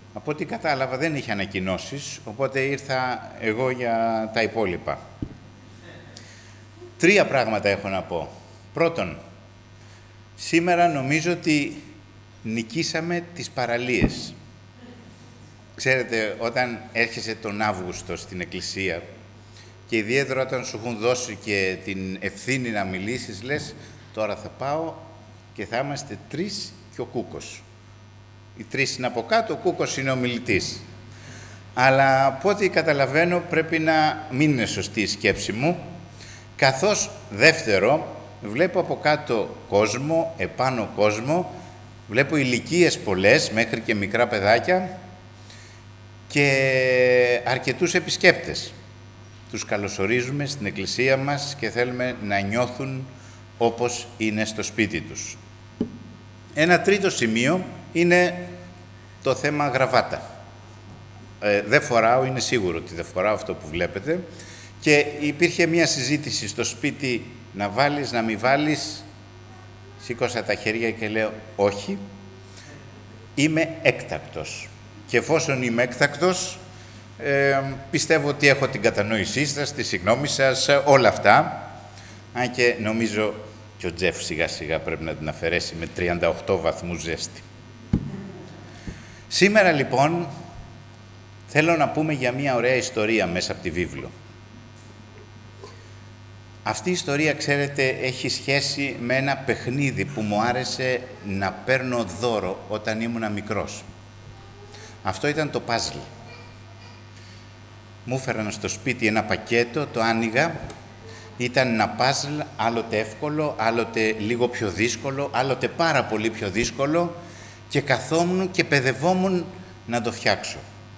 Από ό,τι κατάλαβα δεν είχε ανακοινώσεις, οπότε ήρθα εγώ για τα υπόλοιπα. 3 πράγματα έχω να πω. Πρώτον, σήμερα νομίζω ότι νικήσαμε τις παραλίες. Ξέρετε, όταν έρχεσαι τον Αύγουστο στην εκκλησία και ιδιαίτερα όταν σου έχουν δώσει και την ευθύνη να μιλήσεις, λες, τώρα θα πάω και θα είμαστε 3 και ο Κούκος. Οι 3 είναι από κάτω, ο Κούκος είναι ο μιλητής. Αλλά από ό,τι καταλαβαίνω πρέπει να μην είναι σωστή η σκέψη μου, καθώς δεύτερο, βλέπω από κάτω κόσμο, επάνω κόσμο, βλέπω ηλικίες πολλές, μέχρι και μικρά παιδάκια και αρκετούς επισκέπτες. Τους καλωσορίζουμε στην εκκλησία μας και θέλουμε να νιώθουν όπως είναι στο σπίτι τους. Ένα τρίτο σημείο είναι το θέμα γραβάτα. Δεν φοράω, είναι σίγουρο ότι δεν φοράω αυτό που βλέπετε και υπήρχε μια συζήτηση στο σπίτι να βάλεις, να μην βάλεις. Σήκωσα τα χέρια και λέω όχι, είμαι έκτακτος. Και εφόσον είμαι έκτακτος, πιστεύω ότι έχω την κατανόησή σας, τη συγγνώμη σας, όλα αυτά. Αν και νομίζω και ο Τζεφ σιγά σιγά πρέπει να την αφαιρέσει με 38 βαθμούς ζέστη. Σήμερα λοιπόν θέλω να πούμε για μια ωραία ιστορία μέσα από τη βίβλο. Αυτή η ιστορία, ξέρετε, έχει σχέση με ένα παιχνίδι που μου άρεσε να παίρνω δώρο όταν ήμουν μικρός. Αυτό ήταν το παζλ. Μου έφεραν στο σπίτι ένα πακέτο, το άνοιγα. Ήταν ένα παζλ, άλλοτε εύκολο, άλλοτε λίγο πιο δύσκολο, άλλοτε πάρα πολύ πιο δύσκολο και καθόμουν και παιδευόμουν να το φτιάξω.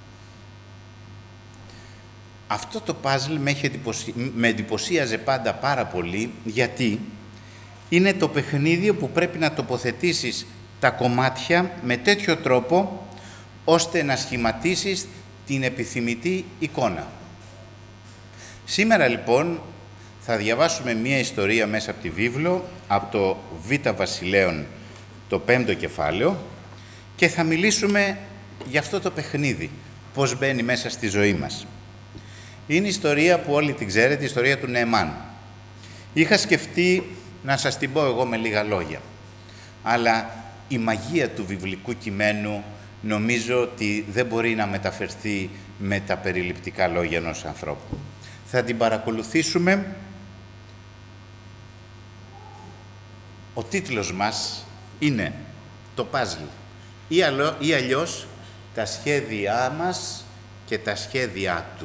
Αυτό το παζλ με εντυπωσίαζε πάντα πάρα πολύ, γιατί είναι το παιχνίδι που πρέπει να τοποθετήσεις τα κομμάτια με τέτοιο τρόπο, ώστε να σχηματίσεις την επιθυμητή εικόνα. Σήμερα λοιπόν θα διαβάσουμε μία ιστορία μέσα από τη βίβλο, από το Β' Βασιλέων, το 5ο κεφάλαιο, και θα μιλήσουμε για αυτό το παιχνίδι, πώς μπαίνει μέσα στη ζωή μας. Είναι η ιστορία που όλοι την ξέρετε, η ιστορία του Νεεμάν. Είχα σκεφτεί να σας την πω εγώ με λίγα λόγια, αλλά η μαγεία του βιβλικού κειμένου νομίζω ότι δεν μπορεί να μεταφερθεί με τα περιληπτικά λόγια ενός ανθρώπου. Θα την παρακολουθήσουμε. Ο τίτλος μας είναι το παζλ ή αλλιώς τα σχέδιά μας και τα σχέδιά του.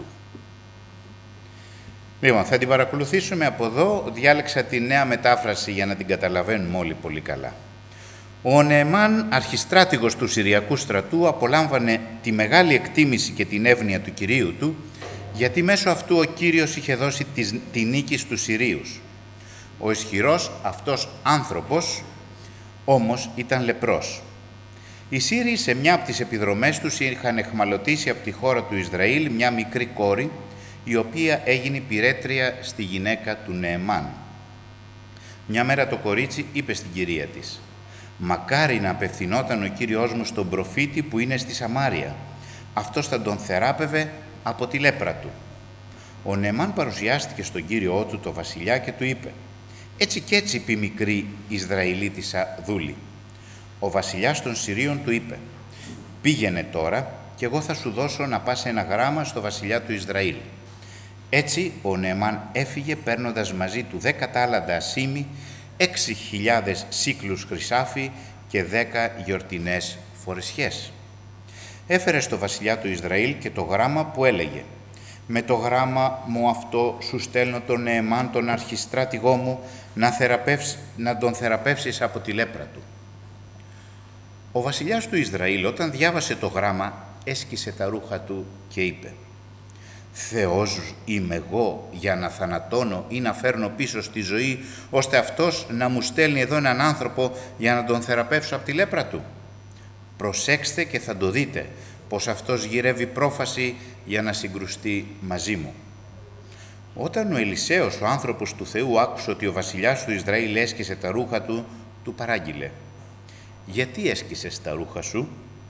Λοιπόν, θα την παρακολουθήσουμε από εδώ. Διάλεξα τη νέα μετάφραση για να την καταλαβαίνουμε όλοι πολύ καλά. Ο Νεεμάν, αρχιστράτηγος του Συριακού στρατού, απολάμβανε τη μεγάλη εκτίμηση και την εύνοια του Κυρίου του, γιατί μέσω αυτού ο Κύριος είχε δώσει τη νίκη στους Συρίους. Ο ισχυρός αυτός άνθρωπος όμως ήταν λεπρός. Οι Σύριοι σε μια από τις επιδρομές τους είχαν εχμαλωτήσει από τη χώρα του Ισραήλ μια μικρή κόρη, η οποία έγινε πυρέτρια στη γυναίκα του Νεεμάν. Μια μέρα το κορίτσι είπε στην κυρία της: «Μακάρι να απευθυνόταν ο Κύριος μου στον προφήτη που είναι στη Σαμάρια. Αυτός θα τον θεράπευε από τη λέπρα του». Ο Νεεμάν παρουσιάστηκε στον Κύριό του, το βασιλιά, και του είπε: «Έτσι κι έτσι είπε η μικρή Ισραηλίτισσα δούλη». Ο βασιλιάς των Συρίων του είπε: «Πήγαινε τώρα και εγώ θα σου δώσω να πας ένα γράμμα στο βασιλιά του Ισραήλ». Έτσι ο Νεεμάν έφυγε παίρνοντας μαζί του 10 τάλαντα ασήμι, 6.000 σύκλους χρυσάφι και 10 γιορτινές φορεσιές. Έφερε στο βασιλιά του Ισραήλ και το γράμμα που έλεγε: «Με το γράμμα μου αυτό σου στέλνω τον Νεεμάν, τον αρχιστράτηγό μου, να τον θεραπεύσεις από τη λέπρα του». Ο βασιλιάς του Ισραήλ, όταν διάβασε το γράμμα, έσκησε τα ρούχα του και είπε: «Θεός είμαι εγώ για να θανατώνω ή να φέρνω πίσω στη ζωή, ώστε αυτός να μου στέλνει εδώ έναν άνθρωπο για να τον θεραπεύσω από τη λέπρα του? Προσέξτε και θα το δείτε, πως αυτός γυρεύει πρόφαση για να συγκρουστεί μαζί μου». Όταν ο Ελισέος, ο άνθρωπος του Θεού, άκουσε ότι ο βασιλιάς του Ισραήλ έσκησε τα ρούχα του, του παράγγειλε: «Γιατί έσκησες τα ρούχα σου?»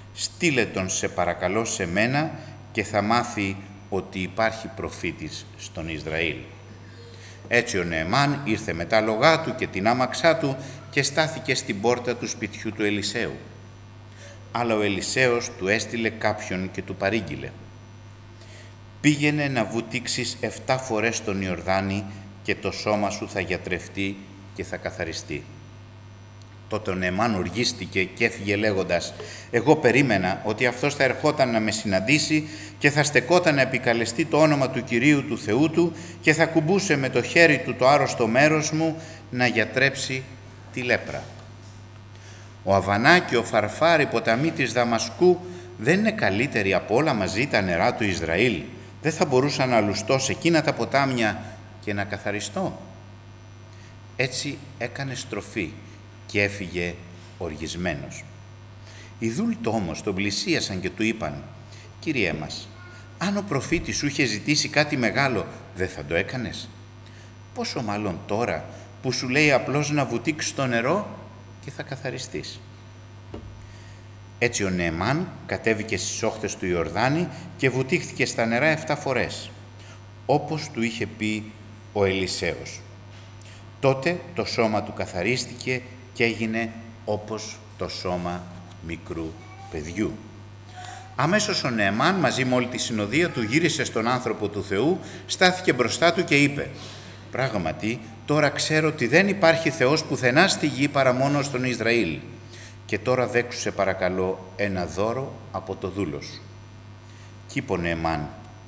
στείλε τον σε παρακαλώ σε μένα και θα μάθει ότι υπάρχει προφήτης στον Ισραήλ. Έτσι ο Νεεμάν ήρθε με τα λογά του και την άμαξά του και στάθηκε στην πόρτα του σπιτιού του Ελισαίου. Αλλά ο Ελισαίος του έστειλε κάποιον και του παρήγγειλε: «Πήγαινε να βουτήξεις 7 φορές τον Ιορδάνη και το σώμα σου θα γιατρευτεί και θα καθαριστεί». Τότε ο Νεεμάν οργίστηκε και έφυγε λέγοντας: «Εγώ περίμενα ότι αυτός θα ερχόταν να με συναντήσει και θα στεκόταν να επικαλεστεί το όνομα του Κυρίου του Θεού του και θα κουμπούσε με το χέρι του το άρρωστο μέρος μου να γιατρέψει τη λέπρα. Ο Αβανά και ο Φαρφάρ, οι ποταμοί της Δαμασκού, δεν είναι καλύτεροι από όλα μαζί τα νερά του Ισραήλ? Δεν θα μπορούσα να λουστώ σε εκείνα τα ποτάμια και να καθαριστώ?» Έτσι έκανε στροφή και έφυγε οργισμένος. Οι δούλοι όμως τον πλησίασαν και του είπαν: «Κύριέ μας, αν ο προφήτης σου είχε ζητήσει κάτι μεγάλο, δεν θα το έκανες? Πόσο μάλλον τώρα που σου λέει απλώς να βουτήξεις το νερό και θα καθαριστείς». Έτσι ο Νεεμάν κατέβηκε στις όχθες του Ιορδάνη και βουτήχθηκε στα νερά 7 φορές, όπως του είχε πει ο Ελισαίος. Τότε το σώμα του καθαρίστηκε και έγινε όπως το σώμα μικρού παιδιού. Αμέσως ο Νεεμάν μαζί με όλη τη συνοδεία του γύρισε στον άνθρωπο του Θεού, στάθηκε μπροστά του και είπε: «Πράγματι, τώρα ξέρω ότι δεν υπάρχει Θεός πουθενά στη γη παρά μόνο στον Ισραήλ. Και τώρα δέξου σε παρακαλώ ένα δώρο από το δούλο σου». Κι είπε ο Νεεμάν: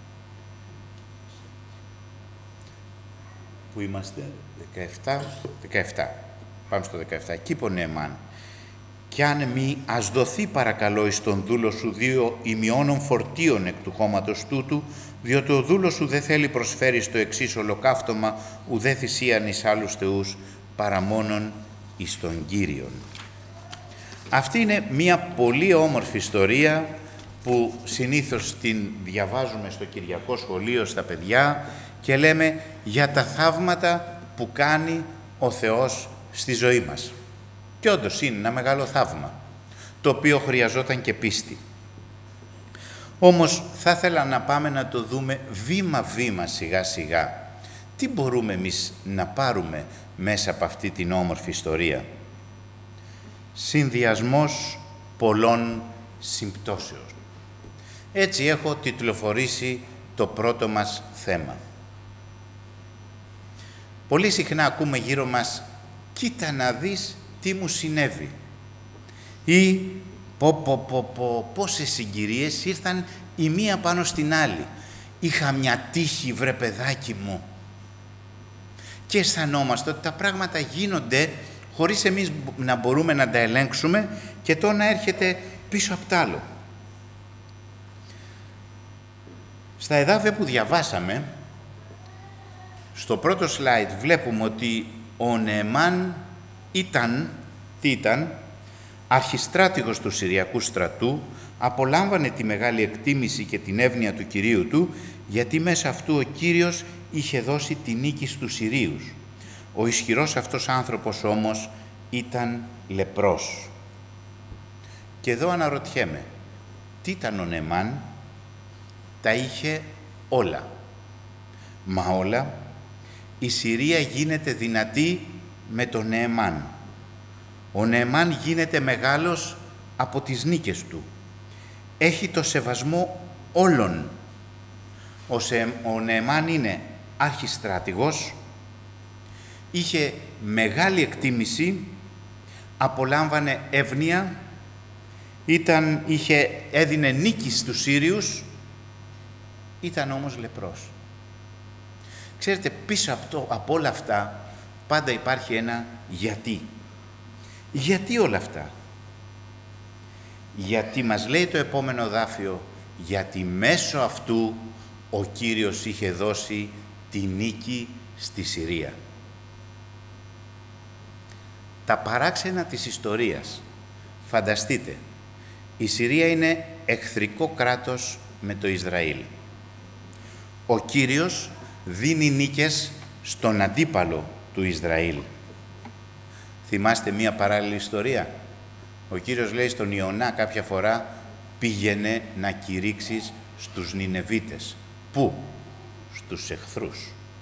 Πού είμαστε? 17. Πάμε στο 17. Κι είπε ο Νεεμάν: «Κι αν μη ας δοθεί παρακαλώ εις τον δούλο σου 2 ημιώνων φορτίων εκ του χώματος τούτου, διότι ο δούλος σου δεν θέλει προσφέρει στο εξής ολοκαύτωμα ουδέ θυσίαν εις άλλους θεούς παρά μόνον εις τον Κύριον». Αυτή είναι μια πολύ όμορφη ιστορία που συνήθως την διαβάζουμε στο Κυριακό σχολείο στα παιδιά και λέμε για τα θαύματα που κάνει ο Θεός στη ζωή μας. Και όντως είναι ένα μεγάλο θαύμα, το οποίο χρειαζόταν και πίστη. Όμως θα ήθελα να πάμε να το δούμε βήμα-βήμα, σιγά-σιγά. Τι μπορούμε εμείς να πάρουμε μέσα από αυτή την όμορφη ιστορία? Συνδυασμός πολλών συμπτώσεων. Έτσι έχω τιτλοφορήσει το πρώτο μας θέμα. Πολύ συχνά ακούμε γύρω μας: «Κοίτα να δεις τι μου συνέβη» ή πόσες συγκυρίες ήρθαν η μία πάνω στην άλλη. «Είχα μια τύχη, βρε παιδάκι μου». Και αισθανόμαστε ότι τα πράγματα γίνονται χωρίς εμείς να μπορούμε να τα ελέγξουμε και το να έρχεται πίσω απ' τ' άλλο. Στα εδάφια που διαβάσαμε, στο πρώτο slide βλέπουμε ότι ο Νεεμάν ήταν αρχιστράτηγος του Συριακού στρατού, απολάμβανε τη μεγάλη εκτίμηση και την εύνοια του Κυρίου του, γιατί μέσα αυτού ο Κύριος είχε δώσει τη νίκη στους Συρίους. Ο ισχυρός αυτός άνθρωπος όμως ήταν λεπρός. Και εδώ αναρωτιέμαι, τι ήταν ο Νεεμάν? Τα είχε όλα. Μα όλα, η Συρία γίνεται δυνατή με τον Νεεμάν. Ο Νεεμάν γίνεται μεγάλος από τις νίκες του. Έχει το σεβασμό όλων. Ο Νεεμάν είναι αρχιστράτηγος, είχε μεγάλη εκτίμηση, απολάμβανε εύνοια, έδινε νίκη στους Σύριους, ήταν όμως λεπρός. Ξέρετε, πίσω από όλα αυτά πάντα υπάρχει ένα γιατί. Γιατί όλα αυτά? Γιατί μας λέει το επόμενο δάφιο, γιατί μέσω αυτού ο Κύριος είχε δώσει τη νίκη στη Συρία. Τα παράξενα της ιστορίας. Φανταστείτε, η Συρία είναι εχθρικό κράτος με το Ισραήλ. Ο Κύριος δίνει νίκες στον αντίπαλο του Ισραήλ. Θυμάστε μία παράλληλη ιστορία? Ο Κύριος λέει στον Ιωνά κάποια φορά πήγαινε να κηρύξεις στους Νινεβίτες. Πού? Στους εχθρούς.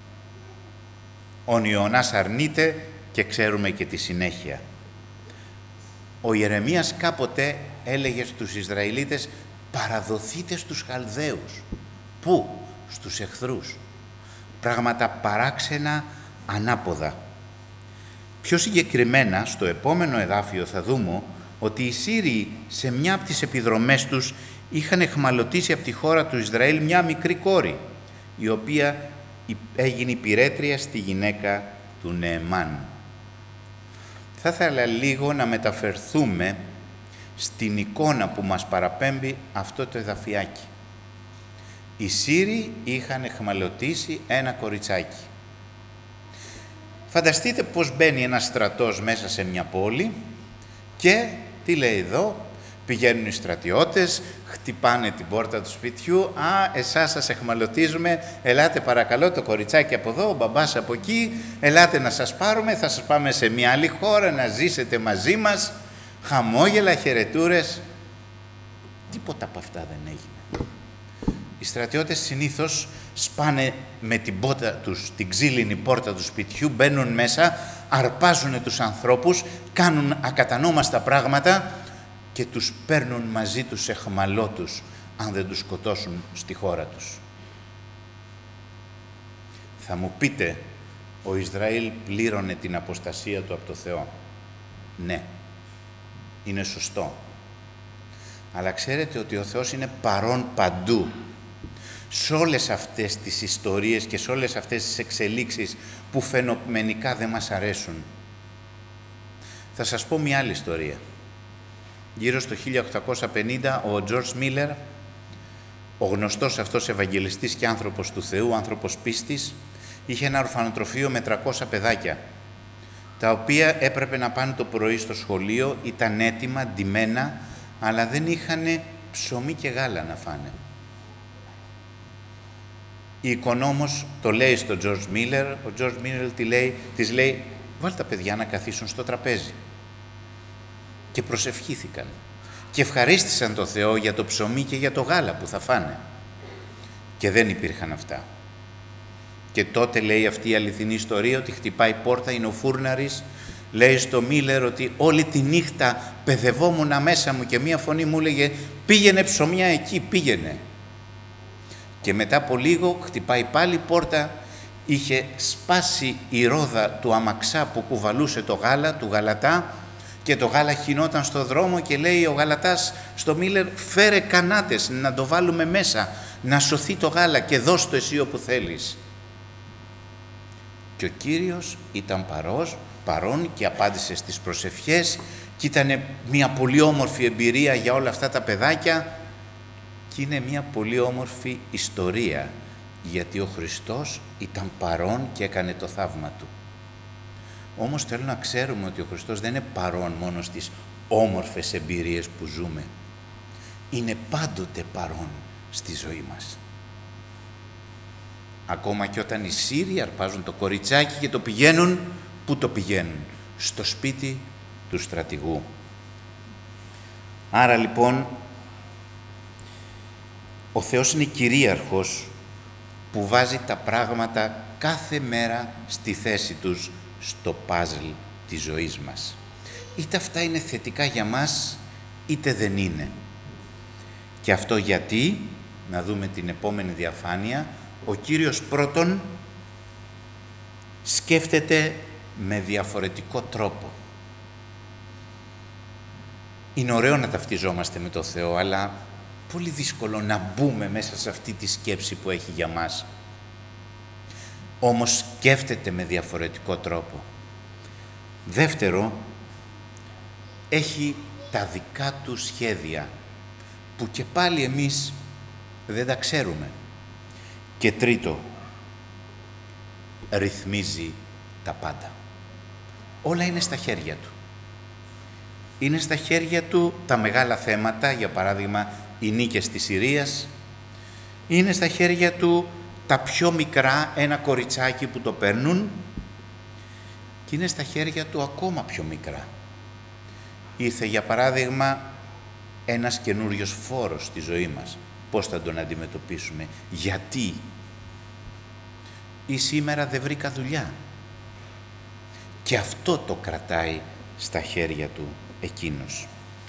Ο Ιωνάς αρνείται και ξέρουμε και τη συνέχεια. Ο Ιερεμίας κάποτε έλεγε στους Ισραηλίτες, παραδοθείτε στους Χαλδαίους. Πού? Στους εχθρούς. Πράγματα παράξενα, ανάποδα. Πιο συγκεκριμένα, στο επόμενο εδάφιο θα δούμε ότι οι Σύριοι σε μια από τις επιδρομές τους είχαν εχμαλωτήσει από τη χώρα του Ισραήλ μια μικρή κόρη, η οποία έγινε υπηρέτρια στη γυναίκα του Νεεμάν. Θα ήθελα λίγο να μεταφερθούμε στην εικόνα που μας παραπέμπει αυτό το εδαφιάκι. Οι Σύριοι είχαν εχμαλωτήσει ένα κοριτσάκι. Φανταστείτε πώς μπαίνει ένας στρατός μέσα σε μια πόλη και τι λέει εδώ? Πηγαίνουν οι στρατιώτες, χτυπάνε την πόρτα του σπιτιού. «Α, εσάς σας εχμαλωτίζουμε, ελάτε παρακαλώ το κοριτσάκι από εδώ, ο μπαμπάς από εκεί, ελάτε να σας πάρουμε, θα σας πάμε σε μια άλλη χώρα να ζήσετε μαζί μας». Χαμόγελα, χαιρετούρες. Τίποτα από αυτά δεν έγινε. Οι στρατιώτες συνήθως σπάνε με την πόρτα τους, την ξύλινη πόρτα του σπιτιού, μπαίνουν μέσα, αρπάζουν τους ανθρώπους, κάνουν ακατανόμαστα πράγματα και τους παίρνουν μαζί τους εχμαλώτους, αν δεν τους σκοτώσουν στη χώρα τους. Θα μου πείτε, ο Ισραήλ πλήρωνε την αποστασία του από το Θεό. Ναι, είναι σωστό. Αλλά ξέρετε ότι ο Θεός είναι παρόν παντού. Σε όλες αυτές τις ιστορίες και σε όλες αυτές τις εξελίξεις που φαινομενικά δεν μας αρέσουν. Θα σας πω μια άλλη ιστορία. Γύρω στο 1850, ο Τζορτζ Μίλερ, ο γνωστός αυτός Ευαγγελιστής και άνθρωπος του Θεού, άνθρωπος πίστης, είχε ένα ορφανοτροφείο με 300 παιδάκια, τα οποία έπρεπε να πάνε το πρωί στο σχολείο, ήταν έτοιμα, ντυμένα, αλλά δεν είχαν ψωμί και γάλα να φάνε. Η οικονόμος το λέει στον Τζορτζ Μίλερ, ο Τζορτζ Μίλερ της λέει «Βάλτε τα παιδιά να καθίσουν στο τραπέζι». Και προσευχήθηκαν και ευχαρίστησαν το Θεό για το ψωμί και για το γάλα που θα φάνε. Και δεν υπήρχαν αυτά. Και τότε λέει αυτή η αληθινή ιστορία ότι χτυπάει πόρτα, είναι ο φούρναρης, λέει στο Μίλερ ότι όλη τη νύχτα παιδευόμουν μέσα μου και μία φωνή μου έλεγε «Πήγαινε ψωμιά εκεί, πήγαινε». Και μετά από λίγο χτυπάει πάλι πόρτα, είχε σπάσει η ρόδα του αμαξά που κουβαλούσε το γάλα, του γαλατά, και το γάλα χυνόταν στο δρόμο και λέει ο γαλατάς στο Μίλερ «Φέρε κανάτες να το βάλουμε μέσα, να σωθεί το γάλα και δώσ' το εσύ όπου θέλεις». Και ο Κύριος ήταν παρόν και απάντησε στις προσευχές και ήταν μια πολύ όμορφη εμπειρία για όλα αυτά τα παιδάκια και είναι μια πολύ όμορφη ιστορία γιατί ο Χριστός ήταν παρόν και έκανε το θαύμα του. Όμως θέλω να ξέρουμε ότι ο Χριστός δεν είναι παρόν μόνο στις όμορφες εμπειρίες που ζούμε. Είναι πάντοτε παρόν στη ζωή μας. Ακόμα και όταν οι Σύριοι αρπάζουν το κοριτσάκι και το πηγαίνουν, πού το πηγαίνουν? Στο σπίτι του στρατηγού. Άρα λοιπόν, ο Θεός είναι κυρίαρχος που βάζει τα πράγματα κάθε μέρα στη θέση τους στο παζλ της ζωής μας. Είτε αυτά είναι θετικά για μας, είτε δεν είναι. Και αυτό γιατί, να δούμε την επόμενη διαφάνεια, ο Κύριος πρώτον σκέφτεται με διαφορετικό τρόπο. Είναι ωραίο να ταυτιζόμαστε με το Θεό, αλλά πολύ δύσκολο να μπούμε μέσα σε αυτή τη σκέψη που έχει για μας. Όμως σκέφτεται με διαφορετικό τρόπο. Δεύτερο, έχει τα δικά του σχέδια, που και πάλι εμείς δεν τα ξέρουμε. Και τρίτο, ρυθμίζει τα πάντα. Όλα είναι στα χέρια του. Είναι στα χέρια του τα μεγάλα θέματα, για παράδειγμα οι νίκες της Συρίας. Είναι στα χέρια του τα πιο μικρά, ένα κοριτσάκι που το παίρνουν. Και είναι στα χέρια του ακόμα πιο μικρά. Ήρθε για παράδειγμα ένας καινούριος φόρος στη ζωή μας. Πώς θα τον αντιμετωπίσουμε, γιατί ή σήμερα δεν βρήκα δουλειά. Και αυτό το κρατάει στα χέρια του εκείνος.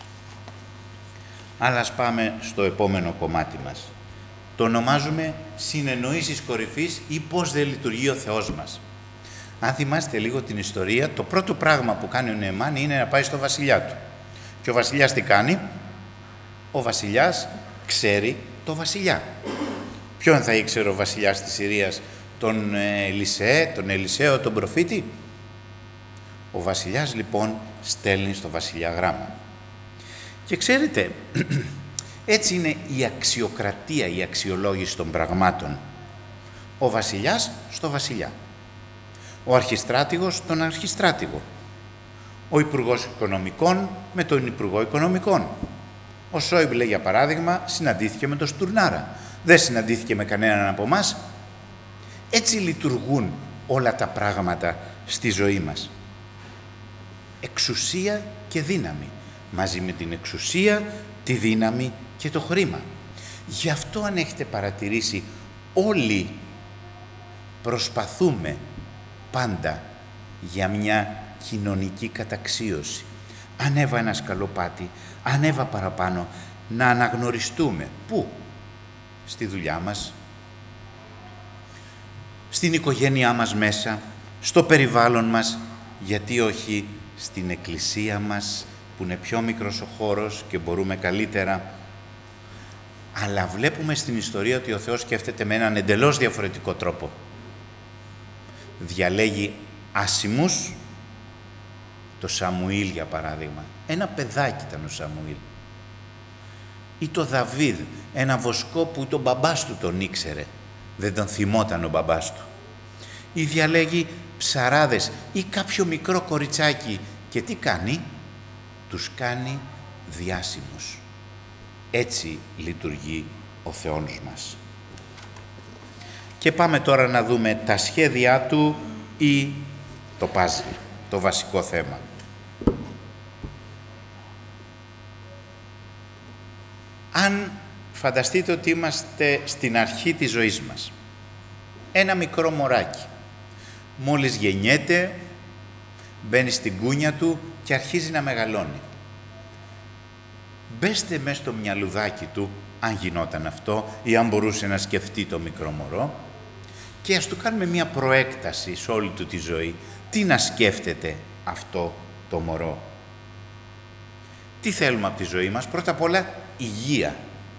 Αλλά ας πάμε στο επόμενο κομμάτι μας. Το ονομάζουμε συνεννοήσεις κορυφής ή πώς δεν λειτουργεί ο Θεός μας. Αν θυμάστε λίγο την ιστορία, το πρώτο πράγμα που κάνει ο Νεεμάν είναι να πάει στο βασιλιά του. Και ο βασιλιάς τι κάνει? Ο βασιλιάς ξέρει το βασιλιά. Ποιον θα ήξερε ο βασιλιάς της Συρίας? Τον Ελισαίο, τον προφήτη? Ο βασιλιάς λοιπόν στέλνει στο βασιλιά γράμμα. Και ξέρετε, έτσι είναι η αξιοκρατία, η αξιολόγηση των πραγμάτων. Ο βασιλιάς στο βασιλιά. Ο αρχιστράτηγος τον αρχιστράτηγο. Ο υπουργός οικονομικών με τον υπουργό οικονομικών. Ο Σόιμπλε, για παράδειγμα, συναντήθηκε με τον Στουρνάρα. Δεν συναντήθηκε με κανέναν από εμάς. Έτσι λειτουργούν όλα τα πράγματα στη ζωή μας. Εξουσία και δύναμη. Μαζί με την εξουσία, τη δύναμη και το χρήμα. Γι' αυτό, αν έχετε παρατηρήσει, όλοι προσπαθούμε πάντα για μια κοινωνική καταξίωση. Ανέβα ένα σκαλοπάτι, ανέβα παραπάνω, να αναγνωριστούμε. Πού? Στη δουλειά μας, στην οικογένειά μας μέσα, στο περιβάλλον μας, γιατί όχι στην εκκλησία μας, που είναι πιο μικρός ο χώρος και μπορούμε καλύτερα. Αλλά βλέπουμε στην ιστορία ότι ο Θεός σκέφτεται με έναν εντελώς διαφορετικό τρόπο. Διαλέγει άσημους, το Σαμουήλ για παράδειγμα. Ένα παιδάκι ήταν ο Σαμουήλ. Ή το Δαβίδ, ένα βοσκό που τον μπαμπάς του τον ήξερε. Δεν τον θυμόταν ο μπαμπάς του. Ή διαλέγει ψαράδες ή κάποιο μικρό κοριτσάκι. Και τι κάνει? Τους κάνει διάσημους. Έτσι λειτουργεί ο Θεός μας. Και πάμε τώρα να δούμε τα σχέδιά του ή το παζλ, το βασικό θέμα. Αν φανταστείτε ότι είμαστε στην αρχή της ζωής μας, ένα μικρό μωράκι, μόλις γεννιέται, μπαίνει στην κούνια του και αρχίζει να μεγαλώνει. Μπέστε μέσα στο μυαλουδάκι του, αν γινόταν αυτό ή αν μπορούσε να σκεφτεί το μικρό μωρό, και ας του κάνουμε μια προέκταση σε όλη του τη ζωή. Τι να σκέφτεται αυτό το μωρό? Τι θέλουμε από τη ζωή μας? Πρώτα απ' όλα υγεία.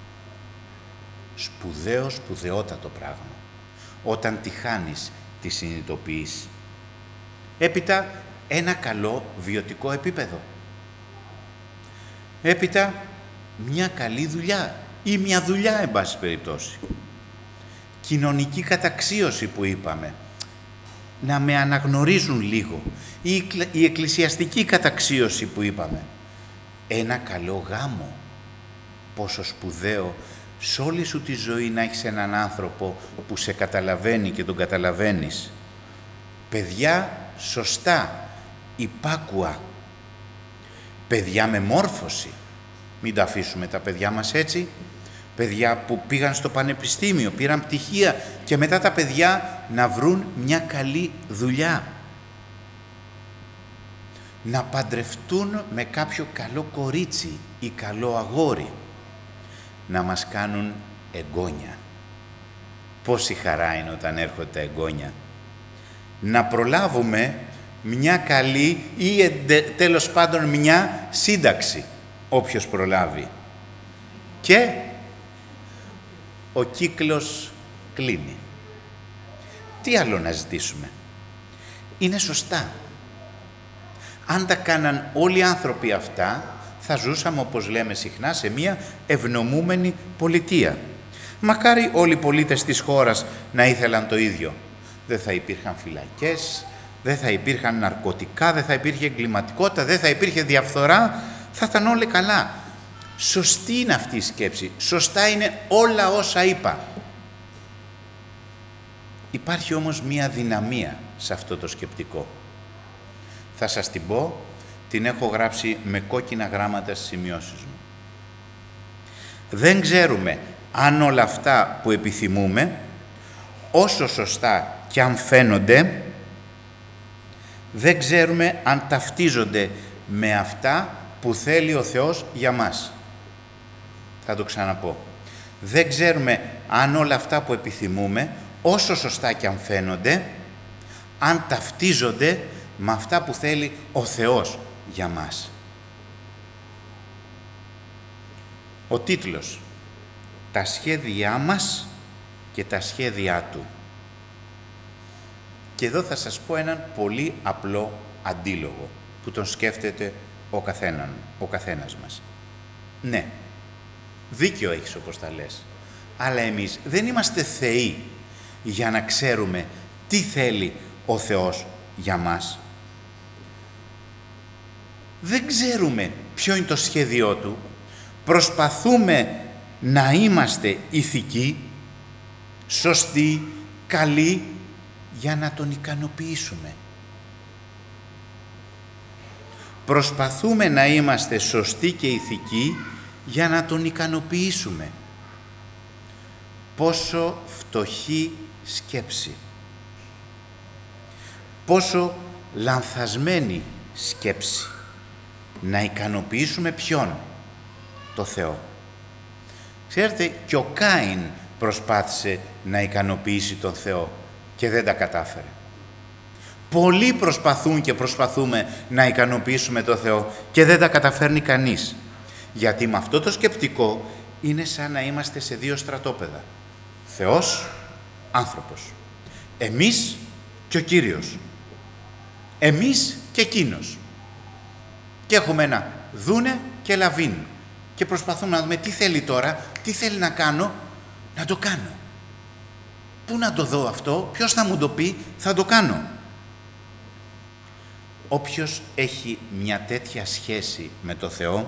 Σπουδαιότατο πράγμα. Όταν τη χάνεις, τη συνειδητοποιείς. Έπειτα ένα καλό βιωτικό επίπεδο. Έπειτα μια καλή δουλειά ή μια δουλειά εν πάση περιπτώσει. Κοινωνική καταξίωση που είπαμε. Να με αναγνωρίζουν λίγο. Ή η εκκλησιαστική καταξίωση που είπαμε. Ένα καλό γάμο. Πόσο σπουδαίο σε όλη σου τη ζωή να έχεις έναν άνθρωπο που σε καταλαβαίνει και τον καταλαβαίνεις. Παιδιά σωστά, υπάκουα. Παιδιά με μόρφωση. Μην τα αφήσουμε τα παιδιά μας έτσι. Παιδιά που πήγαν στο πανεπιστήμιο, πήραν πτυχία και μετά τα παιδιά να βρουν μια καλή δουλειά. Να παντρευτούν με κάποιο καλό κορίτσι ή καλό αγόρι. Να μας κάνουν εγγόνια. Πόση χαρά είναι όταν έρχονται τα εγγόνια. Να προλάβουμε μια καλή ή τέλος πάντων μια σύνταξη, όποιος προλάβει. Και ο κύκλος κλείνει. Τι άλλο να ζητήσουμε? Είναι σωστά. Αν τα κάναν όλοι οι άνθρωποι αυτά, θα ζούσαμε, όπως λέμε συχνά, σε μια ευνομούμενη πολιτεία. Μακάρι όλοι οι πολίτες της χώρας να ήθελαν το ίδιο. Δεν θα υπήρχαν φυλακές, δεν θα υπήρχαν ναρκωτικά, δεν θα υπήρχε εγκληματικότητα, δεν θα υπήρχε διαφθορά, θα ήταν όλοι καλά. Σωστή είναι αυτή η σκέψη, σωστά είναι όλα όσα είπα. Υπάρχει όμως μία δυναμία σε αυτό το σκεπτικό. Θα σας την πω, την έχω γράψει με κόκκινα γράμματα στις σημειώσεις μου. Δεν ξέρουμε αν όλα αυτά που επιθυμούμε, όσο σωστά και αν φαίνονται, δεν ξέρουμε αν ταυτίζονται με αυτά που θέλει ο Θεός για μας. Θα το ξαναπώ. Δεν ξέρουμε αν όλα αυτά που επιθυμούμε, όσο σωστά και αν φαίνονται, αν ταυτίζονται με αυτά που θέλει ο Θεός για μας. Ο τίτλος «Τα σχέδιά μας και τα σχέδιά Του». Και εδώ θα σας πω έναν πολύ απλό αντίλογο που τον σκέφτεται ο καθένας μας. Ναι, δίκιο έχεις όπως τα λες, αλλά εμείς δεν είμαστε θεοί για να ξέρουμε τι θέλει ο Θεός για μας. Δεν ξέρουμε ποιο είναι το σχέδιό Του. Προσπαθούμε να είμαστε ηθικοί, σωστοί, καλοί, για να Τον ικανοποιήσουμε. Προσπαθούμε να είμαστε σωστοί και ηθικοί για να Τον ικανοποιήσουμε. Πόσο φτωχή σκέψη. Πόσο λανθασμένη σκέψη. Να ικανοποιήσουμε ποιον? Το Θεό. Ξέρετε, και ο Κάιν προσπάθησε να ικανοποιήσει τον Θεό και δεν τα κατάφερε. Πολλοί προσπαθούν και προσπαθούμε να ικανοποιήσουμε τον Θεό και δεν τα καταφέρνει κανείς. Γιατί με αυτό το σκεπτικό είναι σαν να είμαστε σε δύο στρατόπεδα. Θεός, άνθρωπος. Εμείς και ο Κύριος. Εμείς και Εκείνος. Και έχουμε ένα δούνε και λαβίν. Και προσπαθούμε να δούμε τι θέλει τώρα, τι θέλει να κάνω, να το κάνω. Πού να το δω αυτό, ποιος θα μου το πει, θα το κάνω. Όποιος έχει μια τέτοια σχέση με το Θεό,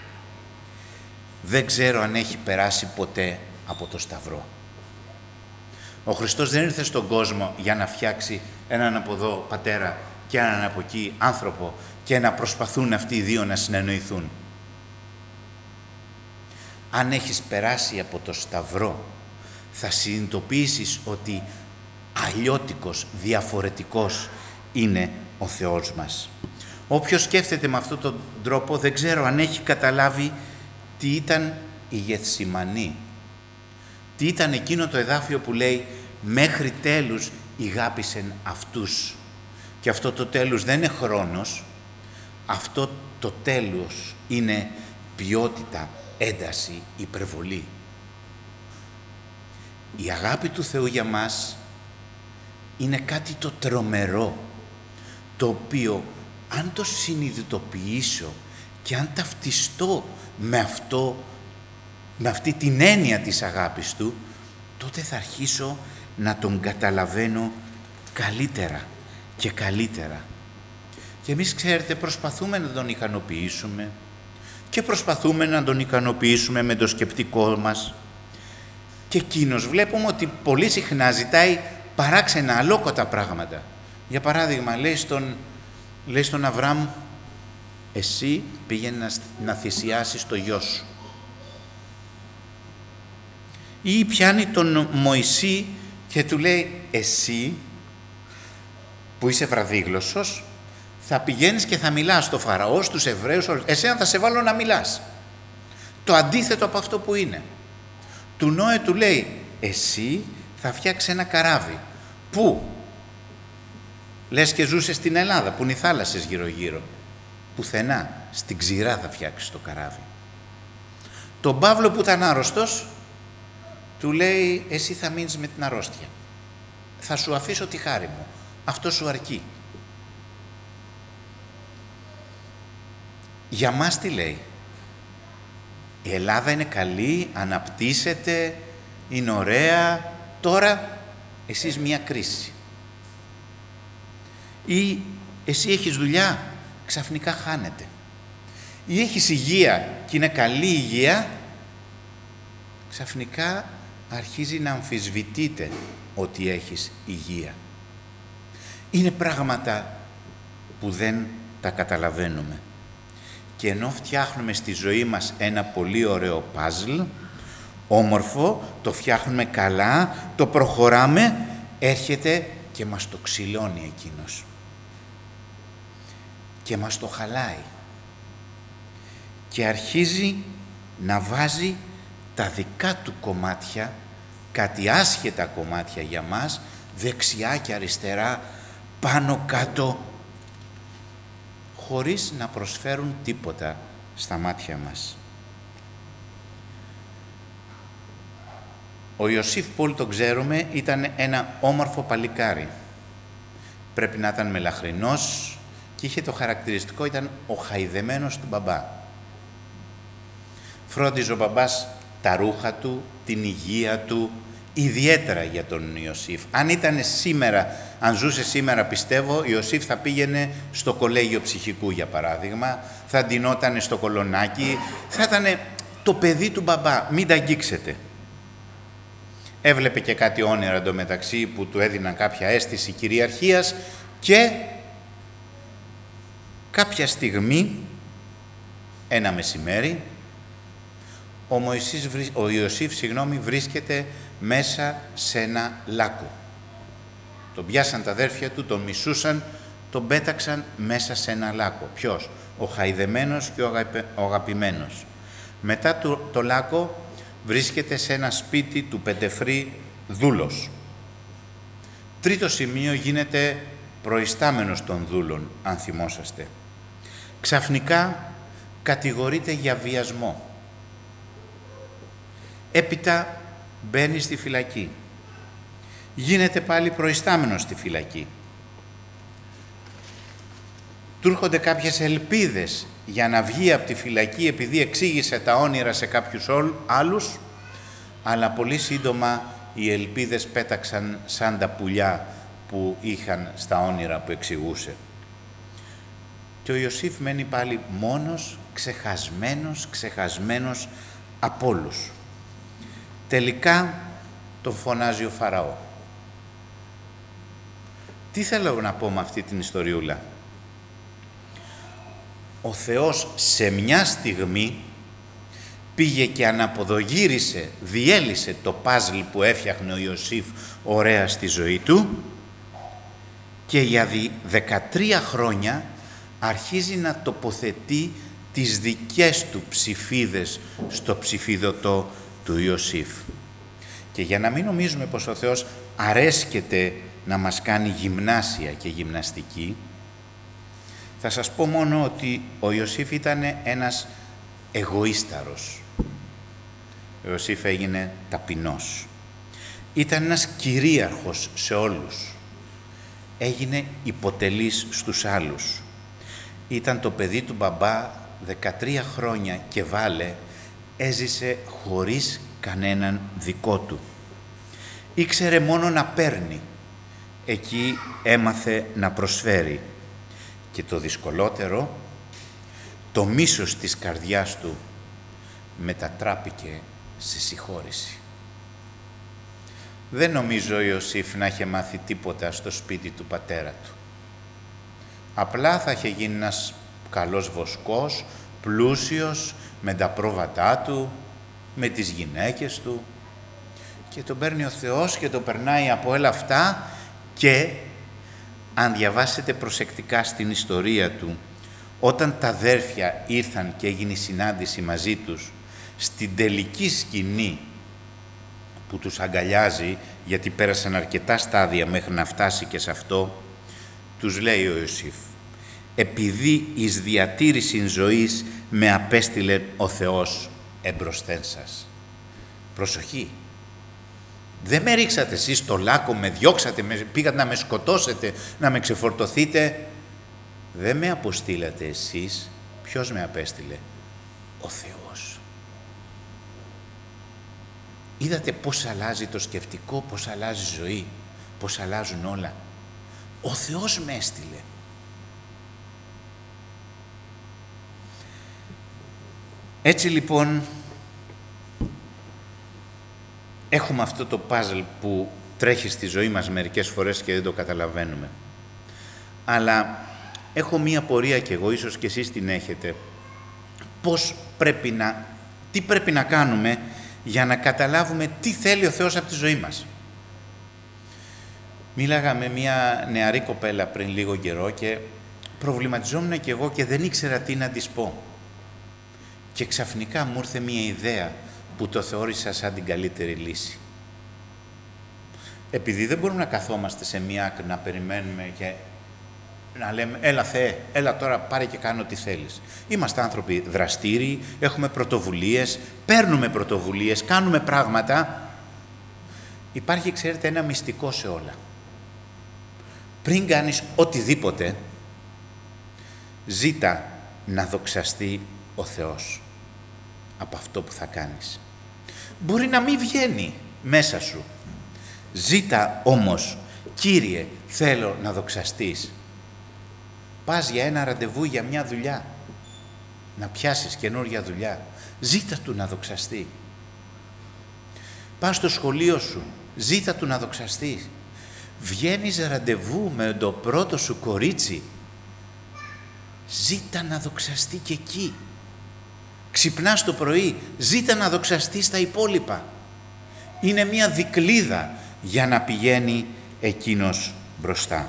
δεν ξέρω αν έχει περάσει ποτέ από το Σταυρό. Ο Χριστός δεν ήρθε στον κόσμο για να φτιάξει έναν από εδώ πατέρα και έναν από εκεί άνθρωπο και να προσπαθούν αυτοί οι δύο να συνεννοηθούν. Αν έχεις περάσει από το Σταυρό, θα συνειδητοποιήσεις ότι αλλιώτικος, διαφορετικός είναι ο Θεός μας. Όποιος σκέφτεται με αυτόν τον τρόπο, δεν ξέρω αν έχει καταλάβει τι ήταν η Γεθσιμανή. Τι ήταν εκείνο το εδάφιο που λέει «Μέχρι τέλους ηγάπησεν αυτούς». Και αυτό το τέλος δεν είναι χρόνος, αυτό το τέλος είναι ποιότητα, ένταση, υπερβολή. Η αγάπη του Θεού για μας είναι κάτι το τρομερό, το οποίο αν το συνειδητοποιήσω και αν ταυτιστώ με αυτή την έννοια της αγάπης Του, τότε θα αρχίσω να Τον καταλαβαίνω καλύτερα και καλύτερα. Και εμείς, ξέρετε, προσπαθούμε να Τον ικανοποιήσουμε και προσπαθούμε να Τον ικανοποιήσουμε με το σκεπτικό μας. Και Εκείνος βλέπουμε ότι πολύ συχνά ζητάει παράξενα, αλόκοτα πράγματα. Για παράδειγμα, λέει στον Αβραάμ, εσύ πήγαινε να θυσιάσεις το γιο σου. Ή πιάνει τον Μωυσή και του λέει, εσύ που είσαι βραδίγλωσσος, θα πηγαίνεις και θα μιλάς στο Φαραώ, στους Εβραίους, εσένα θα σε βάλω να μιλάς. Το αντίθετο από αυτό που είναι. Του Νόε του λέει, εσύ θα φτιάξεις ένα καράβι. Πού? Λες και ζούσε στην Ελλάδα, που είναι οι θάλασσες γύρω-γύρω. Πουθενά, στην ξηρά θα φτιάξεις το καράβι. Τον Παύλο που ήταν άρρωστος, του λέει, εσύ θα μείνεις με την αρρώστια. Θα σου αφήσω τη χάρη μου. Αυτό σου αρκεί. Για μας τι λέει? Η Ελλάδα είναι καλή, αναπτύσσεται, είναι ωραία. Τώρα εσείς μια κρίση. Ή εσύ έχεις δουλειά, ξαφνικά χάνεται. Ή έχεις υγεία και είναι καλή υγεία, ξαφνικά αρχίζει να αμφισβητείται ότι έχεις υγεία. Είναι πράγματα που δεν τα καταλαβαίνουμε. Και ενώ φτιάχνουμε στη ζωή μας ένα πολύ ωραίο παζλ, όμορφο, το φτιάχνουμε καλά, το προχωράμε, έρχεται και μας το ξυλώνει εκείνος. Και μας το χαλάει. Και αρχίζει να βάζει τα δικά του κομμάτια, κάτι άσχετα κομμάτια για μας, δεξιά και αριστερά, πάνω κάτω, χωρίς να προσφέρουν τίποτα στα μάτια μας. Ο Ιωσήφ, που όλοι τον ξέρουμε, ήταν ένα όμορφο παλικάρι. Πρέπει να ήταν μελαχρινός και είχε το χαρακτηριστικό, ήταν ο χαϊδεμένος του μπαμπά. Φρόντιζε ο μπαμπάς τα ρούχα του, την υγεία του, ιδιαίτερα για τον Ιωσήφ. Αν ήταν σήμερα, αν ζούσε σήμερα, πιστεύω, ο Ιωσήφ θα πήγαινε στο κολέγιο ψυχικού, για παράδειγμα, θα ντυνότανε στο κολονάκι, θα ήταν το παιδί του μπαμπά, μην τα αγγίξετε. Έβλεπε και κάτι όνειρα εντωμεταξύ που του έδιναν κάποια αίσθηση κυριαρχίας και κάποια στιγμή, ένα μεσημέρι, ο Ιωσήφ βρίσκεται μέσα σε ένα λάκκο. Τον πιάσαν τα αδέρφια του, τον μισούσαν, τον πέταξαν μέσα σε ένα λάκκο. Ποιος? Ο χαϊδεμένος και ο αγαπημένος. Μετά το λάκκο βρίσκεται σε ένα σπίτι του Πεντεφρή δούλος. Τρίτο σημείο, γίνεται προϊστάμενος των δούλων, αν θυμόσαστε. Ξαφνικά κατηγορείται για βιασμό. Έπειτα μπαίνει στη φυλακή. Γίνεται πάλι προϊστάμενος στη φυλακή. Του έρχονται κάποιες ελπίδες για να βγει από τη φυλακή επειδή εξήγησε τα όνειρα σε κάποιους άλλους, αλλά πολύ σύντομα οι ελπίδες πέταξαν σαν τα πουλιά που είχαν στα όνειρα που εξηγούσε. Και ο Ιωσήφ μένει πάλι μόνος, ξεχασμένος από όλους. Τελικά τον φωνάζει ο Φαραώ. Τι θέλω να πω με αυτή την ιστοριούλα? Ο Θεός σε μια στιγμή πήγε και αναποδογύρισε, διέλυσε το παζλ που έφτιαχνε ο Ιωσήφ ωραία στη ζωή του και για 13 χρόνια αρχίζει να τοποθετεί τις δικές του ψηφίδες στο ψηφίδωτο του Ιωσήφ. Και για να μην νομίζουμε πως ο Θεός αρέσκεται να μας κάνει γυμνάσια και γυμναστική, θα σας πω μόνο ότι ο Ιωσήφ ήταν ένας εγωίσταρος. Ο Ιωσήφ έγινε ταπεινός. Ήταν ένας κυρίαρχος σε όλους. Έγινε υποτελής στους άλλους. Ήταν το παιδί του μπαμπά, 13 χρόνια και βάλε, έζησε χωρίς κανέναν δικό του. Ήξερε μόνο να παίρνει. Εκεί έμαθε να προσφέρει. Και το δυσκολότερο, το μίσος της καρδιάς του μετατράπηκε σε συγχώρηση. Δεν νομίζω ο Ιωσήφ να είχε μάθει τίποτα στο σπίτι του πατέρα του. Απλά θα είχε γίνει ένας καλός βοσκός, πλούσιος, με τα πρόβατά του, με τις γυναίκες του, και τον παίρνει ο Θεός και τον περνάει από όλα αυτά και, αν διαβάσετε προσεκτικά στην ιστορία του, όταν τα αδέρφια ήρθαν και έγινε η συνάντηση μαζί τους, στην τελική σκηνή που τους αγκαλιάζει, γιατί πέρασαν αρκετά στάδια μέχρι να φτάσει και σε αυτό, τους λέει ο Ιωσήφ: «Επειδή εις διατήρησιν ζωής με απέστειλε ο Θεός εμπροσθέν σας». Προσοχή! Δεν με ρίξατε εσείς στο λάκκο, με διώξατε, πήγατε να με σκοτώσετε, να με ξεφορτωθείτε. Δεν με αποστήλατε εσείς. Ποιος με απέστειλε? Ο Θεός. Είδατε πώς αλλάζει το σκεφτικό, πώς αλλάζει η ζωή, πώς αλλάζουν όλα. Ο Θεός με έστειλε. Έτσι λοιπόν, έχουμε αυτό το παζλ που τρέχει στη ζωή μας μερικές φορές και δεν το καταλαβαίνουμε. Αλλά έχω μία πορεία κι εγώ, ίσως και εσείς την έχετε. Τι πρέπει να κάνουμε για να καταλάβουμε τι θέλει ο Θεός από τη ζωή μας. Μίλαγα με μια νεαρή κοπέλα πριν λίγο καιρό και προβληματιζόμουν και εγώ και δεν ήξερα τι να της πω. Και ξαφνικά μου ήρθε μια ιδέα που το θεώρησα σαν την καλύτερη λύση. Επειδή δεν μπορούμε να καθόμαστε σε μια άκρη να περιμένουμε και να λέμε «Έλα Θεέ, έλα τώρα πάρε και κάνω τι θέλεις». Είμαστε άνθρωποι δραστήριοι, έχουμε πρωτοβουλίες, παίρνουμε πρωτοβουλίες, κάνουμε πράγματα. Υπάρχει, ξέρετε, ένα μυστικό σε όλα. Πριν κάνεις οτιδήποτε, ζήτα να δοξαστεί ο Θεός από αυτό που θα κάνεις. Μπορεί να μην βγαίνει μέσα σου. Ζήτα όμως, Κύριε, θέλω να δοξαστείς. Πας για ένα ραντεβού για μια δουλειά, να πιάσεις καινούργια δουλειά. Ζήτα του να δοξαστεί. Πας στο σχολείο σου, ζήτα του να δοξαστεί. Βγαίνεις ραντεβού με το πρώτο σου κορίτσι, ζήτα να δοξαστεί και εκεί. Ξυπνάς το πρωί, ζήτα να δοξαστεί στα υπόλοιπα. Είναι μια δικλείδα για να πηγαίνει εκείνος μπροστά.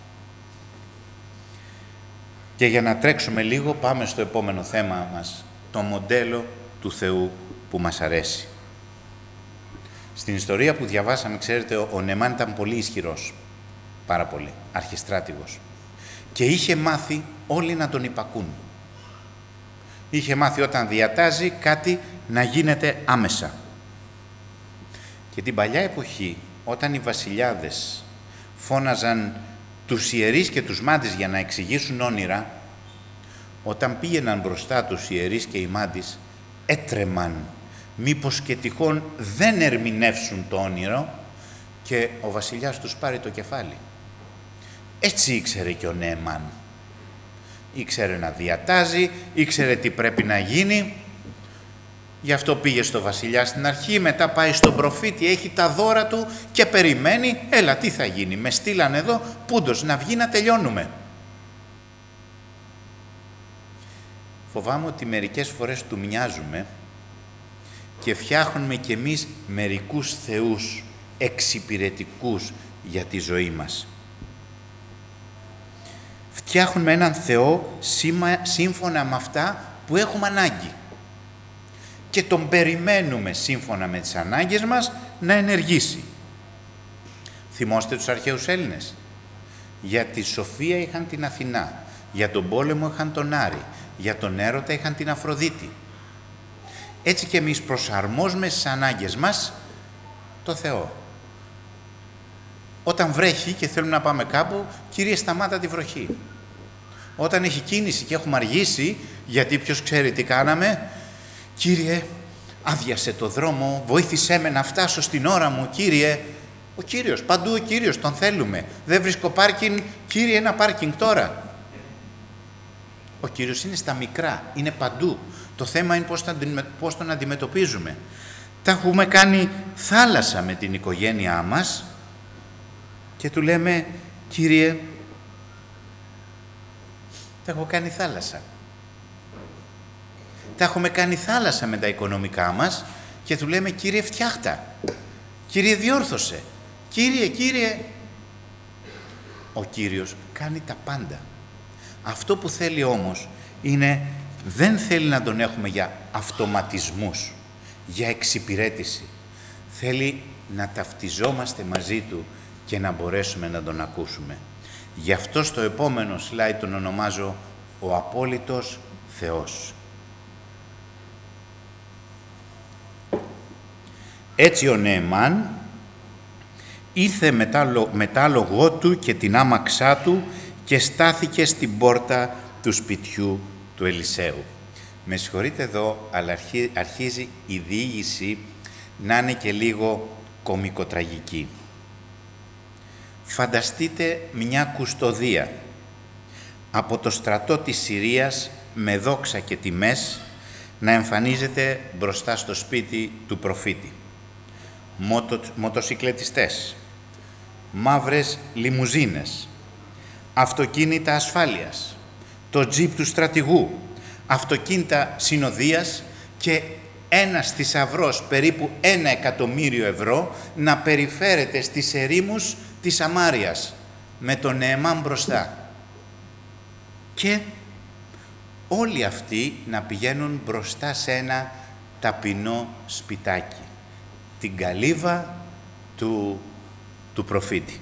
Και για να τρέξουμε λίγο, πάμε στο επόμενο θέμα μας, το μοντέλο του Θεού που μας αρέσει. Στην ιστορία που διαβάσαμε, ξέρετε, ο Νεμάν ήταν πολύ ισχυρός, πάρα πολύ, αρχιστράτηγος. Και είχε μάθει όλοι να τον υπακούν. Είχε μάθει όταν διατάζει κάτι να γίνεται άμεσα. Και την παλιά εποχή, όταν οι βασιλιάδες φώναζαν τους ιερείς και τους μάντες για να εξηγήσουν όνειρα, όταν πήγαιναν μπροστά τους οι ιερείς και οι μάντες, έτρεμαν μήπως και τυχόν δεν ερμηνεύσουν το όνειρο και ο βασιλιάς τους πάρει το κεφάλι. Έτσι ήξερε και ο Νεεμάν. Ήξερε να διατάζει, ήξερε τι πρέπει να γίνει. Γι' αυτό πήγε στο βασιλιά στην αρχή, μετά πάει στον προφήτη, έχει τα δώρα του και περιμένει, έλα τι θα γίνει, με στείλαν εδώ, πούντος, να βγει να τελειώνουμε. Φοβάμαι ότι μερικές φορές του μοιάζουμε και φτιάχνουμε κι εμείς μερικούς θεούς εξυπηρετικούς για τη ζωή μας. Φτιάχνουμε έναν Θεό σύμφωνα με αυτά που έχουμε ανάγκη και τον περιμένουμε σύμφωνα με τις ανάγκες μας να ενεργήσει. Θυμόστε τους αρχαίους Έλληνες. Για τη σοφία είχαν την Αθηνά, για τον πόλεμο είχαν τον Άρη, για τον έρωτα είχαν την Αφροδίτη. Έτσι και εμείς προσαρμόζουμε στις ανάγκες μας το Θεό. Όταν βρέχει και θέλουμε να πάμε κάπου, Κύριε σταμάτα τη βροχή. Όταν έχει κίνηση και έχουμε αργήσει, γιατί ποιος ξέρει τι κάναμε, Κύριε άδειασε το δρόμο, βοήθησέ με να φτάσω στην ώρα μου, Κύριε. Ο Κύριος, παντού ο Κύριος, τον θέλουμε. Δεν βρίσκω πάρκινγκ, Κύριε ένα πάρκινγκ τώρα. Ο Κύριος είναι στα μικρά, είναι παντού. Το θέμα είναι πώς τον αντιμετωπίζουμε. Τα έχουμε κάνει θάλασσα με την οικογένειά μας και του λέμε, Κύριε, τα έχω κάνει θάλασσα. Τα έχουμε κάνει θάλασσα με τα οικονομικά μας και του λέμε, Κύριε, φτιάχτα. Κύριε, διόρθωσε. Κύριε. Ο Κύριος κάνει τα πάντα. Αυτό που θέλει όμως είναι, δεν θέλει να τον έχουμε για αυτοματισμούς, για εξυπηρέτηση. Θέλει να ταυτιζόμαστε μαζί Του και να μπορέσουμε να τον ακούσουμε. Γι' αυτό στο επόμενο slide τον ονομάζω ο απόλυτος Θεός. Έτσι ο Νεεμάν ήρθε μετά λογό του και την άμαξά του και στάθηκε στην πόρτα του σπιτιού του Ελισέου. Με συγχωρείτε εδώ, αλλά αρχίζει η διήγηση να είναι και λίγο κωμικοτραγική. Φανταστείτε μια κουστοδία από το στρατό της Συρίας με δόξα και τιμές να εμφανίζεται μπροστά στο σπίτι του προφήτη. Μοτοσικλετιστές, μαύρες λιμουζίνες, αυτοκίνητα ασφάλειας, το τζιπ του στρατηγού, αυτοκίνητα συνοδείας και ένας θησαυρός περίπου 1 εκατομμύριο ευρώ να περιφέρεται στις ερήμους της Σαμάριας με τον Νεεμάν μπροστά. Και όλοι αυτοί να πηγαίνουν μπροστά σε ένα ταπεινό σπιτάκι, την καλύβα του προφήτη.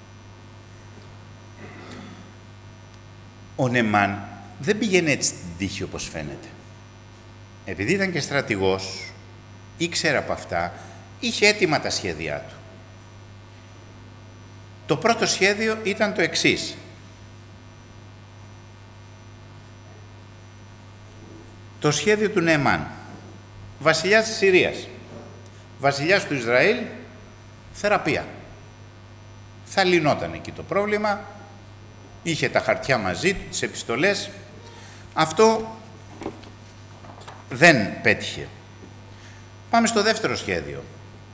Ο Νεεμάν δεν πήγαινε έτσι στην τύχη όπως φαίνεται. Επειδή ήταν και στρατηγός, ήξερε από αυτά, είχε έτοιμα τα σχέδιά του. Το πρώτο σχέδιο ήταν το εξής. Το σχέδιο του Νεεμάν, βασιλιάς της Συρίας, βασιλιάς του Ισραήλ, θεραπεία. Θα λυνόταν εκεί το πρόβλημα, είχε τα χαρτιά μαζί του, τις επιστολές. Αυτό δεν πέτυχε. Πάμε στο δεύτερο σχέδιο.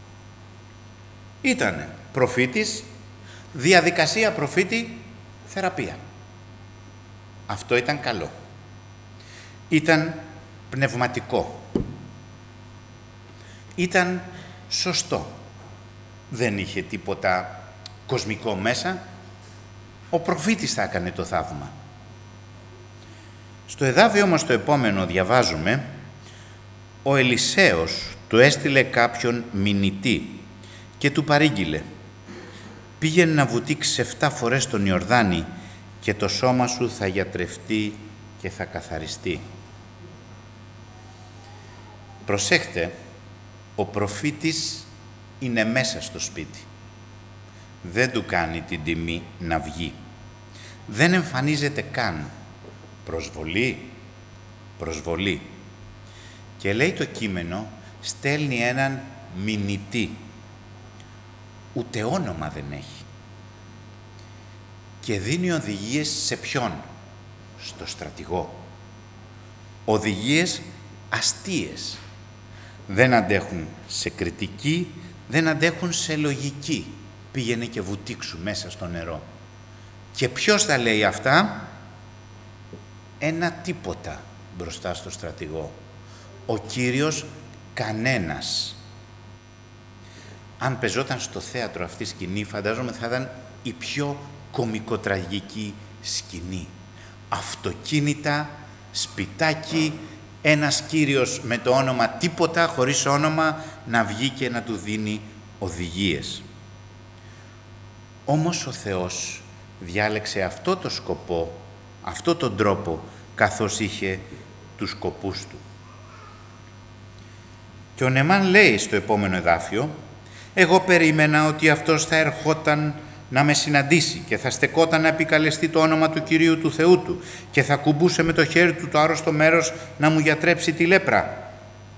Ήτανε προφήτης, διαδικασία προφήτη, θεραπεία. Αυτό ήταν καλό. Ήταν πνευματικό. Ήταν σωστό. Δεν είχε τίποτα κοσμικό μέσα. Ο προφήτης θα έκανε το θαύμα. Στο εδάφιο μας το επόμενο διαβάζουμε «Ο Ελισέος του έστειλε κάποιον μηνυτή και του παρήγγειλε «Πήγαινε να βουτήξεις 7 φορές τον Ιορδάνη και το σώμα σου θα γιατρευτεί και θα καθαριστεί». Προσέχτε, ο προφήτης είναι μέσα στο σπίτι. Δεν του κάνει την τιμή να βγει. Δεν εμφανίζεται καν. Προσβολή. Και λέει το κείμενο, στέλνει έναν μηνυτή. Ούτε όνομα δεν έχει. Και δίνει οδηγίες σε ποιον? Στο στρατηγό. Οδηγίες αστείες. Δεν αντέχουν σε κριτική, δεν αντέχουν σε λογική. Πήγαινε και βουτήξου μέσα στο νερό. Και ποιος θα λέει αυτά? Ένα τίποτα μπροστά στο στρατηγό. Ο Κύριος κανένας. Αν πεζόταν στο θέατρο αυτή η σκηνή, φαντάζομαι θα ήταν η πιο κωμικοτραγική σκηνή. Αυτοκίνητα, σπιτάκι, ένας Κύριος με το όνομα τίποτα, χωρίς όνομα, να βγει και να του δίνει οδηγίες. Όμως ο Θεός διάλεξε αυτό το σκοπό, αυτό τον τρόπο, καθώς είχε τους σκοπούς του. Και ο Νεεμάν λέει στο επόμενο εδάφιο «Εγώ περίμενα ότι αυτός θα ερχόταν να με συναντήσει και θα στεκόταν να επικαλεστεί το όνομα του Κυρίου του Θεού του και θα κουμπούσε με το χέρι του το άρρωστο μέρος να μου γιατρέψει τη λέπρα».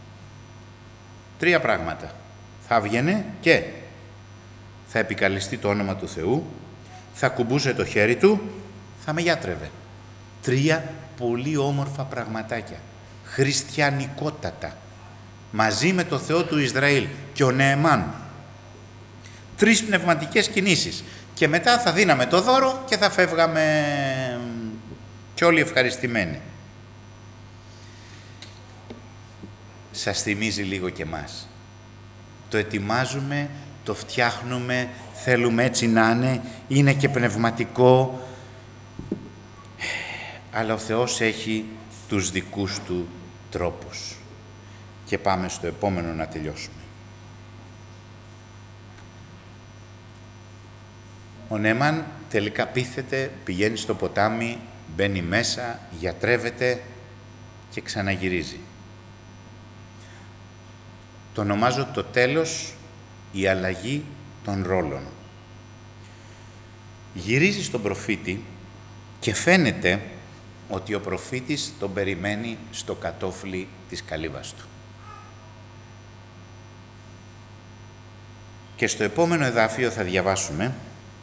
3 πράγματα. Θα βγαινε και θα επικαλεστεί το όνομα του Θεού, θα κουμπούσε το χέρι του, θα με γιατρεύε. 3 πολύ όμορφα πραγματάκια, χριστιανικότατα, μαζί με το Θεό του Ισραήλ και ο Νεεμάν. 3 πνευματικές κινήσεις. Και μετά θα δίναμε το δώρο και θα φεύγαμε και όλοι ευχαριστημένοι. Σας θυμίζει λίγο και εμάς. Το ετοιμάζουμε, το φτιάχνουμε, θέλουμε έτσι να είναι και πνευματικό, αλλά ο Θεός έχει τους δικούς του τρόπους. Και πάμε στο επόμενο να τελειώσουμε. Ο Νεεμάν τελικά πείθεται, πηγαίνει στο ποτάμι, μπαίνει μέσα, γιατρεύεται και ξαναγυρίζει. Το ονομάζω το τέλος, η αλλαγή των ρόλων. Γυρίζει στον προφήτη και φαίνεται ότι ο προφήτης τον περιμένει στο κατόφλι της καλύβας του. Και στο επόμενο εδάφιο θα διαβάσουμε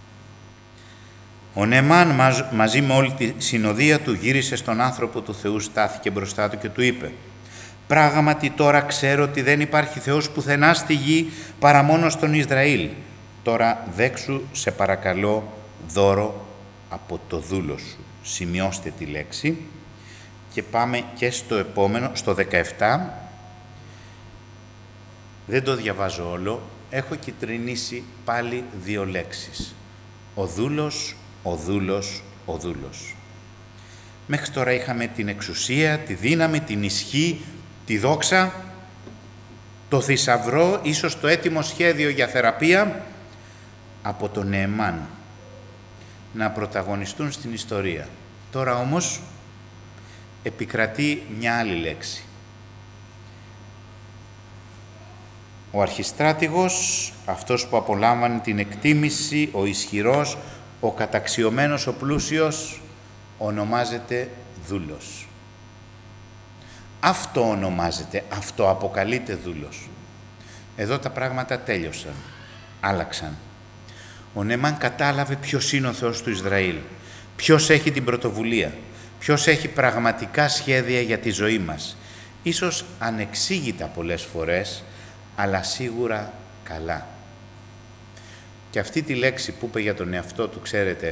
«Ο Νεεμάν μαζί με όλη τη συνοδεία του γύρισε στον άνθρωπο του Θεού, στάθηκε μπροστά του και του είπε «Πράγματι τώρα ξέρω ότι δεν υπάρχει Θεός πουθενά στη γη παρά μόνο στον Ισραήλ. Τώρα δέξου σε παρακαλώ δώρο από το δούλο σου». Σημειώστε τη λέξη και πάμε και στο επόμενο, στο 17. Δεν το διαβάζω όλο, έχω κυτρινίσει πάλι 2 λέξεις. Ο δούλος, ο δούλος, ο δούλος. Μέχρι τώρα είχαμε την εξουσία, τη δύναμη, την ισχύ, τη δόξα, το θησαυρό, ίσως το έτοιμο σχέδιο για θεραπεία από τον Νεεμάν να πρωταγωνιστούν στην ιστορία. Τώρα όμως επικρατεί μια άλλη λέξη. Ο αρχιστράτηγος, αυτός που απολάμβανε την εκτίμηση, ο ισχυρός, ο καταξιωμένος, ο πλούσιος, ονομάζεται δούλος. Αυτό ονομάζεται, αυτό αποκαλείται δούλος. Εδώ τα πράγματα τέλειωσαν, άλλαξαν. Ο Νεεμάν κατάλαβε ποιος είναι ο Θεός του Ισραήλ, ποιος έχει την πρωτοβουλία, ποιος έχει πραγματικά σχέδια για τη ζωή μας. Ίσως ανεξήγητα πολλές φορές, αλλά σίγουρα καλά. Και αυτή τη λέξη που είπε για τον εαυτό του, ξέρετε,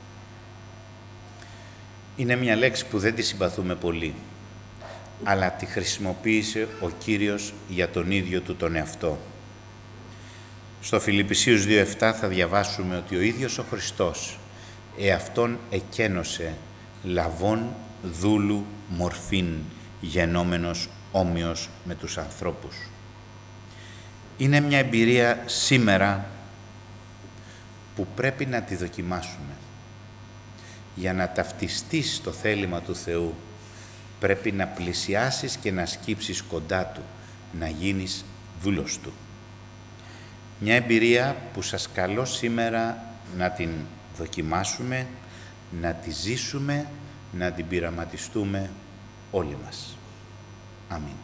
είναι μια λέξη που δεν τη συμπαθούμε πολύ, αλλά τη χρησιμοποίησε ο Κύριος για τον ίδιο του τον εαυτό. Στο Φιλιππισίους 2.7 θα διαβάσουμε ότι ο ίδιος ο Χριστός εαυτόν εκένωσε λαβών δούλου μορφήν, γενόμενος όμοιος με τους ανθρώπους. Είναι μια εμπειρία σήμερα που πρέπει να τη δοκιμάσουμε. Για να ταυτιστείς στο θέλημα του Θεού, πρέπει να πλησιάσεις και να σκύψεις κοντά Του, να γίνεις δούλος Του. Μια εμπειρία που σας καλώ σήμερα να την δοκιμάσουμε, να τη ζήσουμε, να την πειραματιστούμε όλοι μας. Αμήν.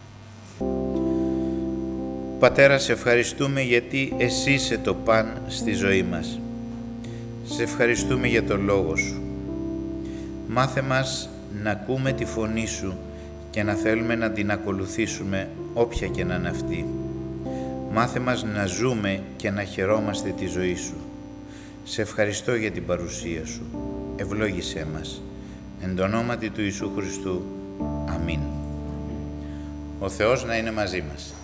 Πατέρα, σε ευχαριστούμε γιατί εσύ είσαι το παν στη ζωή μας. Σε ευχαριστούμε για τον Λόγο Σου. Μάθε μας να ακούμε τη φωνή Σου και να θέλουμε να την ακολουθήσουμε όποια και να είναι αυτή. Μάθε μας να ζούμε και να χαιρόμαστε τη ζωή Σου. Σε ευχαριστώ για την παρουσία Σου. Ευλόγησέ μας. Εν το ονόματι του Ιησού Χριστού. Αμήν. Ο Θεός να είναι μαζί μας.